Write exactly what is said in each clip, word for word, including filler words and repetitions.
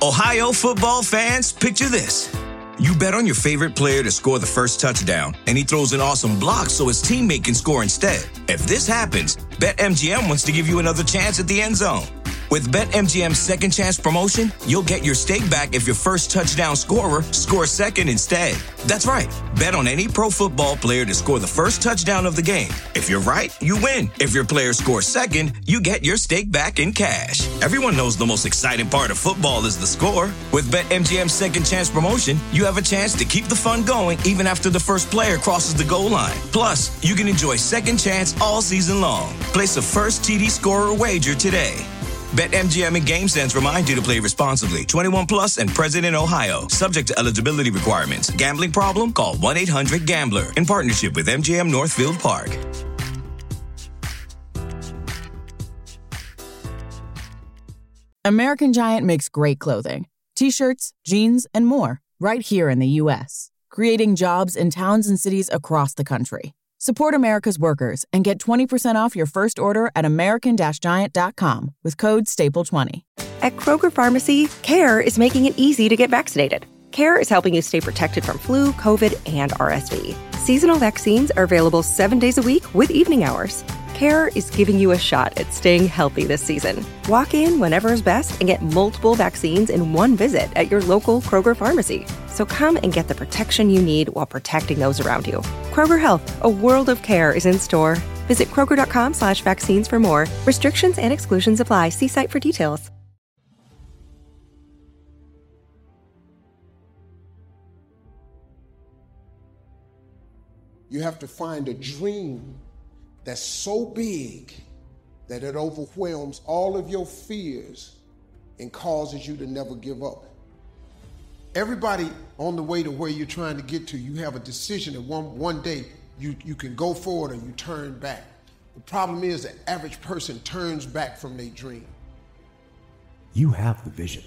Ohio football fans, picture this. You bet on your favorite player to score the first touchdown, and he throws an awesome block so his teammate can score instead. If this happens, BetMGM wants to give you another chance at the end zone. With BetMGM's second chance promotion, you'll get your stake back if your first touchdown scorer scores second instead. That's right. Bet on any pro football player to score the first touchdown of the game. If you're right, you win. If your player scores second, you get your stake back in cash. Everyone knows the most exciting part of football is the score. With BetMGM's second chance promotion, you have a chance to keep the fun going even after the first player crosses the goal line. Plus, you can enjoy second chance all season long. Place a first T D scorer wager today. BetMGM and GameSense remind you to play responsibly. twenty-one plus and present in Ohio. Subject to eligibility requirements. Gambling problem? Call one eight hundred gambler. In partnership with M G M Northfield Park. American Giant makes great clothing. T-shirts, jeans, and more. Right here in the U S. Creating jobs in towns and cities across the country. Support America's workers and get twenty percent off your first order at american giant dot com with code staple twenty. At Kroger Pharmacy, CARE is making it easy to get vaccinated. CARE is helping you stay protected from flu, COVID, and R S V. Seasonal vaccines are available seven days a week with evening hours. CARE is giving you a shot at staying healthy this season. Walk in whenever is best and get multiple vaccines in one visit at your local Kroger Pharmacy. So come and get the protection you need while protecting those around you. Kroger Health, a world of care is in store. Visit kroger.com slash vaccines for more. Restrictions and exclusions apply. See site for details. You have to find a dream that's so big that it overwhelms all of your fears and causes you to never give up. Everybody on the way to where you're trying to get to, you have a decision that one, one day you, you can go forward or you turn back. The problem is the average person turns back from their dream. You have the vision.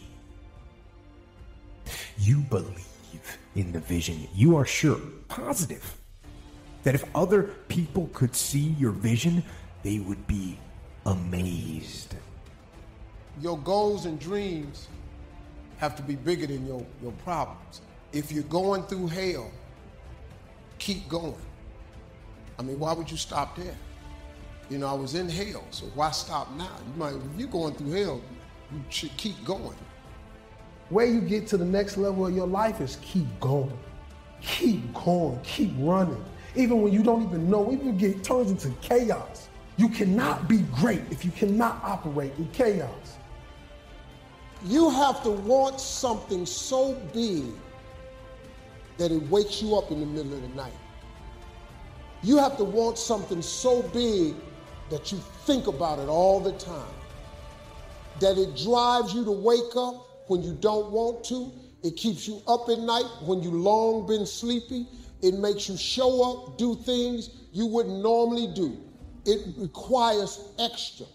You believe in the vision. You are sure, positive, that if other people could see your vision, they would be amazed. Your goals and dreams have to be bigger than your, your problems. If you're going through hell, keep going. I mean, why would you stop there? You know, I was in hell, so why stop now? You might, if you're going through hell, you should keep going. Where you get to the next level of your life is keep going. Keep going, keep running. Even when you don't even know, even get turns into chaos. You cannot be great if you cannot operate in chaos. You have to want something so big that it wakes you up in the middle of the night. You have to want something so big that you think about it all the time. That it drives you to wake up when you don't want to. It keeps you up at night when you long been sleepy. It makes you show up, do things you wouldn't normally do. It requires extra.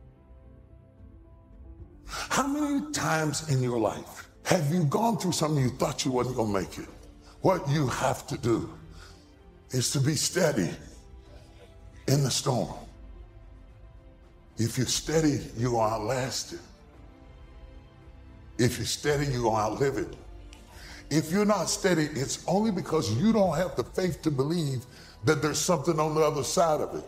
How many times in your life have you gone through something you thought you wasn't gonna make it? What you have to do is to be steady in the storm. If you're steady, you will outlast it. If you're steady, you will outlive it. If you're not steady, it's only because you don't have the faith to believe that there's something on the other side of it.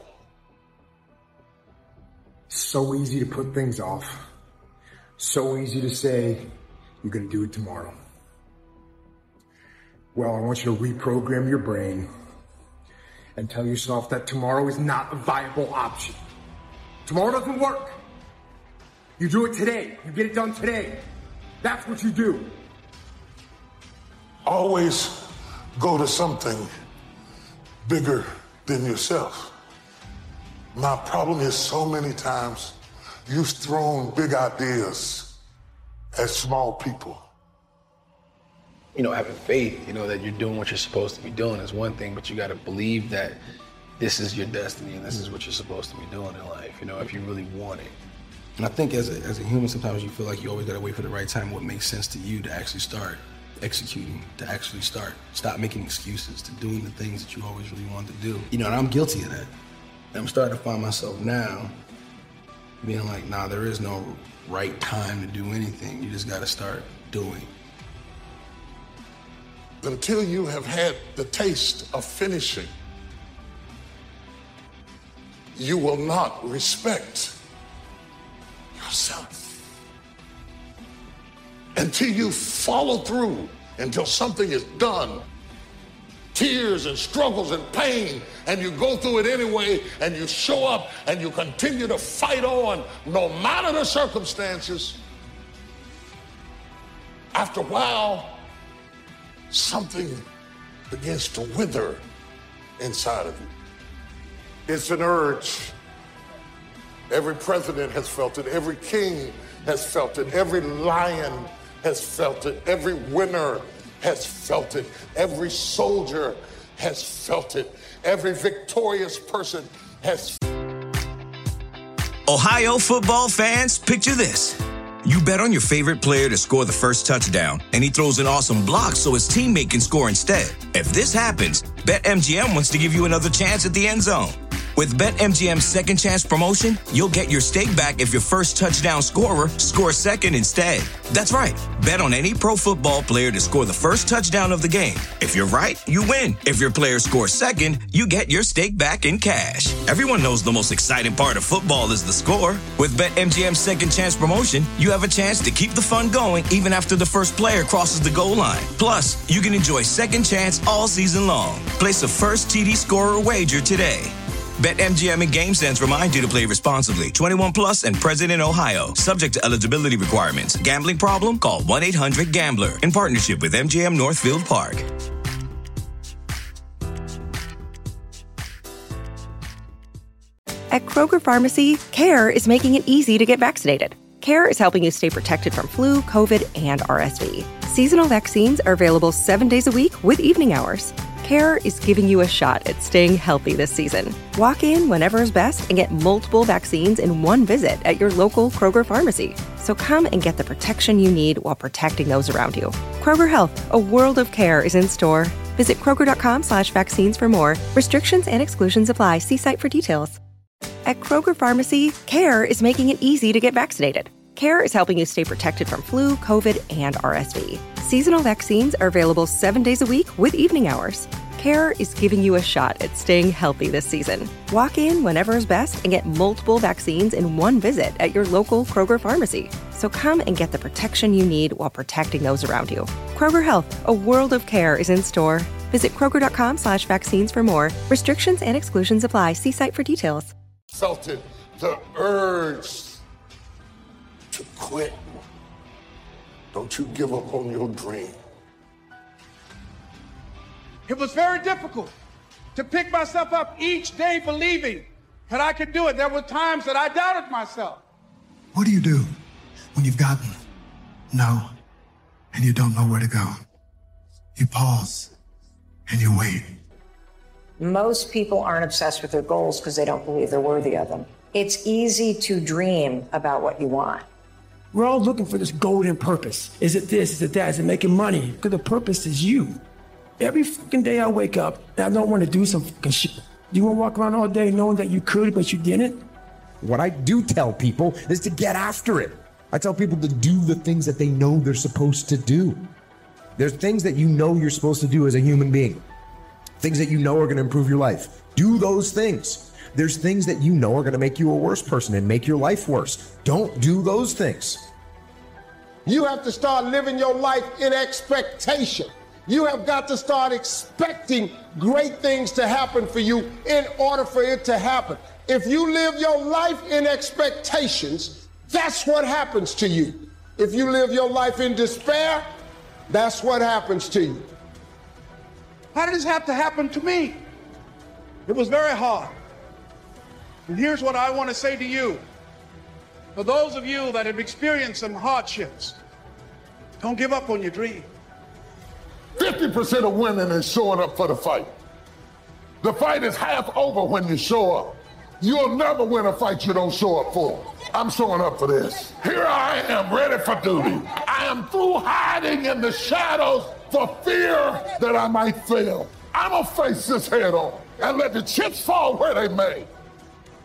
So easy to put things off. So easy to say, you're gonna do it tomorrow. Well, I want you to reprogram your brain and tell yourself that tomorrow is not a viable option. Tomorrow doesn't work. You do it today. You get it done today. That's what you do. Always go to something bigger than yourself. My problem is so many times you've thrown big ideas at small people. You know, having faith, you know, that you're doing what you're supposed to be doing is one thing, but you got to believe that this is your destiny and this is what you're supposed to be doing in life, you know, if you really want it. And I think as a, as a human, sometimes you feel like you always got to wait for the right time, what makes sense to you to actually start executing, to actually start, stop making excuses, to doing the things that you always really wanted to do. You know, and I'm guilty of that. And I'm starting to find myself now being like, nah, there is no right time to do anything. You just got to start doing. Until you have had the taste of finishing, you will not respect yourself. Until you follow through, until something is done, tears and struggles and pain, and you go through it anyway, and you show up and you continue to fight on no matter the circumstances, after a while, something begins to wither inside of you. It's an urge. Every president has felt it. Every king has felt it. Every lion has felt it. Every winner has felt it. Every soldier has felt it. Every victorious person has. Ohio football fans, picture this. You bet on your favorite player to score the first touchdown, and he throws an awesome block so his teammate can score instead. If this happens, BetMGM wants to give you another chance at the end zone. With BetMGM's second chance promotion, you'll get your stake back if your first touchdown scorer scores second instead. That's right. Bet on any pro football player to score the first touchdown of the game. If you're right, you win. If your player scores second, you get your stake back in cash. Everyone knows the most exciting part of football is the score. With BetMGM's second chance promotion, you have a chance to keep the fun going even after the first player crosses the goal line. Plus, you can enjoy second chance all season long. Place a first T D scorer wager today. BetMGM and GameSense remind you to play responsibly. twenty-one plus and present in Ohio. Subject to eligibility requirements. Gambling problem? Call one eight hundred gambler. In partnership with M G M Northfield Park. At Kroger Pharmacy, CARE is making it easy to get vaccinated. CARE is helping you stay protected from flu, COVID, and R S V. Seasonal vaccines are available seven days a week with evening hours. CARE is giving you a shot at staying healthy this season. Walk in whenever is best and get multiple vaccines in one visit at your local Kroger pharmacy. So come and get the protection you need while protecting those around you. Kroger Health, a world of care is in store. Visit Kroger.com slash vaccines for more. Restrictions and exclusions apply. See site for details. At Kroger Pharmacy, CARE is making it easy to get vaccinated. CARE is helping you stay protected from flu, COVID, and R S V. Seasonal vaccines are available seven days a week with evening hours. CARE is giving you a shot at staying healthy this season. Walk in whenever is best and get multiple vaccines in one visit at your local Kroger pharmacy. So come and get the protection you need while protecting those around you. Kroger Health, a world of care is in store. Visit Kroger.com slash vaccines for more. Restrictions and exclusions apply. See site for details. Felt it, the urge to quit. Don't you give up on your dream. It was very difficult to pick myself up each day believing that I could do it. There were times that I doubted myself. What do you do when you've gotten no and you don't know where to go? You pause and you wait. Most people aren't obsessed with their goals because they don't believe they're worthy of them. It's easy to dream about what you want. We're all looking for this golden purpose. Is it this? Is it that? Is it making money? Because the purpose is you. Every fucking day I wake up and I don't want to do some fucking shit. You want to walk around all day knowing that you could, but you didn't? What I do tell people is to get after it. I tell people to do the things that they know they're supposed to do. There's things that you know you're supposed to do as a human being. Things that you know are going to improve your life. Do those things. There's things that you know are going to make you a worse person and make your life worse. Don't do those things. You have to start living your life in expectation. You have got to start expecting great things to happen for you in order for it to happen. If you live your life in expectations, that's what happens to you. If you live your life in despair, that's what happens to you. How did this have to happen to me? It was very hard. And here's what I want to say to you. For those of you that have experienced some hardships, don't give up on your dream. fifty percent of winning is showing up for the fight. The fight is half over when you show up. You'll never win a fight you don't show up for. I'm showing up for this. Here I am, ready for duty. I am through hiding in the shadows for fear that I might fail. I'm gonna face this head on and let the chips fall where they may.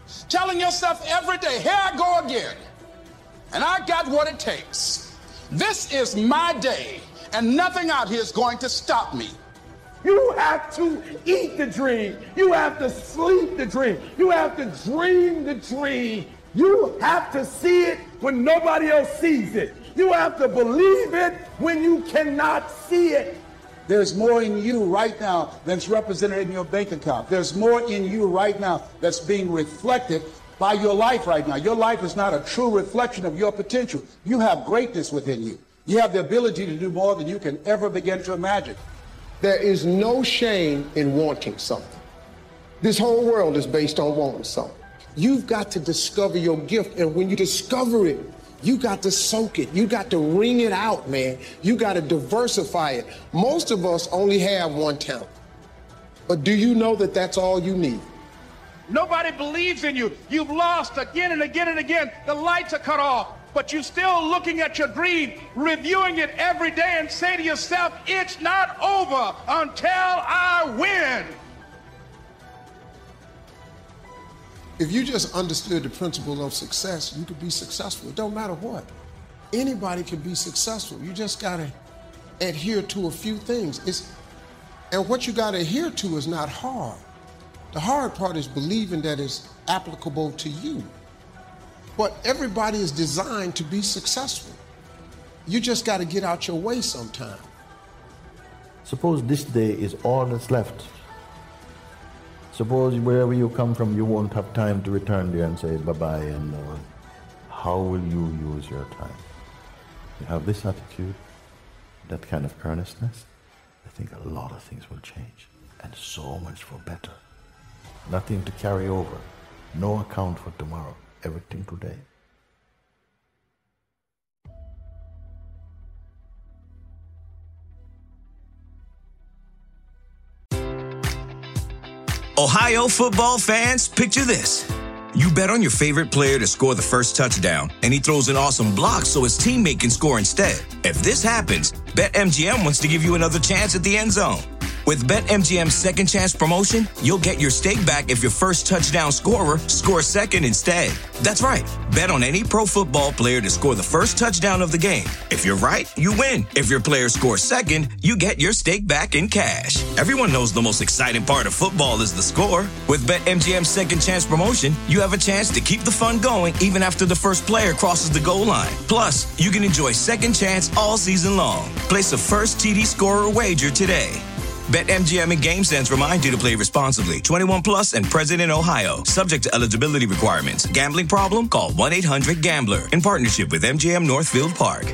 Telling yourself every day, here I go again, and I got what it takes. This is my day, and nothing out here is going to stop me. You have to eat the dream. You have to sleep the dream. You have to dream the dream. You have to see it when nobody else sees it. You have to believe it when you cannot see it. There's more in you right now than's represented in your bank account. There's more in you right now that's being reflected by your life right now. Your life is not a true reflection of your potential. You have greatness within you. You have the ability to do more than you can ever begin to imagine. There is no shame in wanting something. This whole world is based on wanting something. You've got to discover your gift, and when you discover it, you got to soak it. You got to wring it out, man. You got to diversify it. Most of us only have one talent. But do you know that that's all you need? Nobody believes in you. You've lost again and again and again. The lights are cut off, but you're still looking at your dream, reviewing it every day, and say to yourself, it's not over until I win. If you just understood the principle of success, you could be successful. It don't matter what. Anybody can be successful. You just got to adhere to a few things. It's, and what you got to adhere to is not hard. The hard part is believing that it's applicable to you. But everybody is designed to be successful. You just got to get out your way sometime. Suppose this day is all that's left. Suppose wherever you come from, you won't have time to return there and say bye-bye, and uh, how will you use your time? You have this attitude, that kind of earnestness, I think a lot of things will change, and so much for better. Nothing to carry over, no account for tomorrow, everything today. Ohio football fans, picture this. You bet on your favorite player to score the first touchdown, and he throws an awesome block so his teammate can score instead. If this happens, BetMGM wants to give you another chance at the end zone. With BetMGM's second chance promotion, you'll get your stake back if your first touchdown scorer scores second instead. That's right. Bet on any pro football player to score the first touchdown of the game. If you're right, you win. If your player scores second, you get your stake back in cash. Everyone knows the most exciting part of football is the score. With BetMGM's second chance promotion, you have a chance to keep the fun going even after the first player crosses the goal line. Plus, you can enjoy second chance all season long. Place a first T D scorer wager today. BetMGM and GameSense remind you to play responsibly. twenty-one plus and present in Ohio. Subject to eligibility requirements. Gambling problem? Call one eight hundred gambler. In partnership with M G M Northfield Park.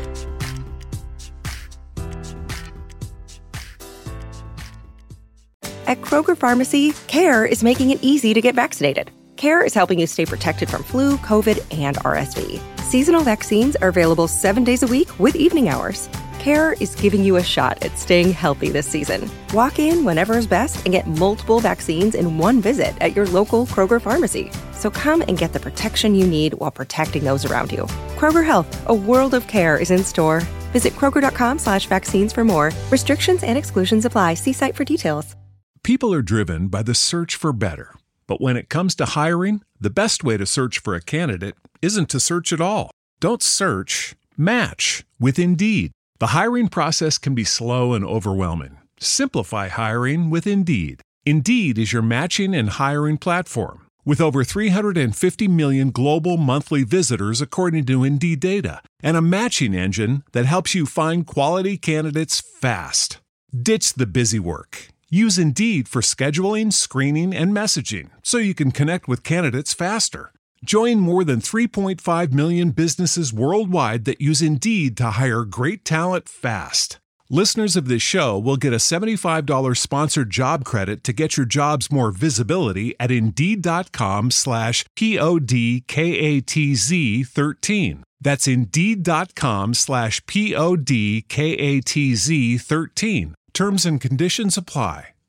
At Kroger Pharmacy, CARE is making it easy to get vaccinated. CARE is helping you stay protected from flu, COVID, and R S V. Seasonal vaccines are available seven days a week with evening hours. CARE is giving you a shot at staying healthy this season. Walk in whenever is best and get multiple vaccines in one visit at your local Kroger pharmacy. So come and get the protection you need while protecting those around you. Kroger Health, a world of care is in store. Visit kroger.com slash vaccines for more. Restrictions and exclusions apply. See site for details. People are driven by the search for better. But when it comes to hiring, the best way to search for a candidate isn't to search at all. Don't search, match with Indeed. The hiring process can be slow and overwhelming. Simplify hiring with Indeed. Indeed is your matching and hiring platform. With over three hundred fifty million global monthly visitors according to Indeed data, and a matching engine that helps you find quality candidates fast. Ditch the busy work. Use Indeed for scheduling, screening, and messaging so you can connect with candidates faster. Join more than three point five million businesses worldwide that use Indeed to hire great talent fast. Listeners of this show will get a seventy-five dollars sponsored job credit to get your jobs more visibility at Indeed.com slash P-O-D-K-A-T-Z 13. That's Indeed.com slash P-O-D-K-A-T-Z 13. Terms and conditions apply.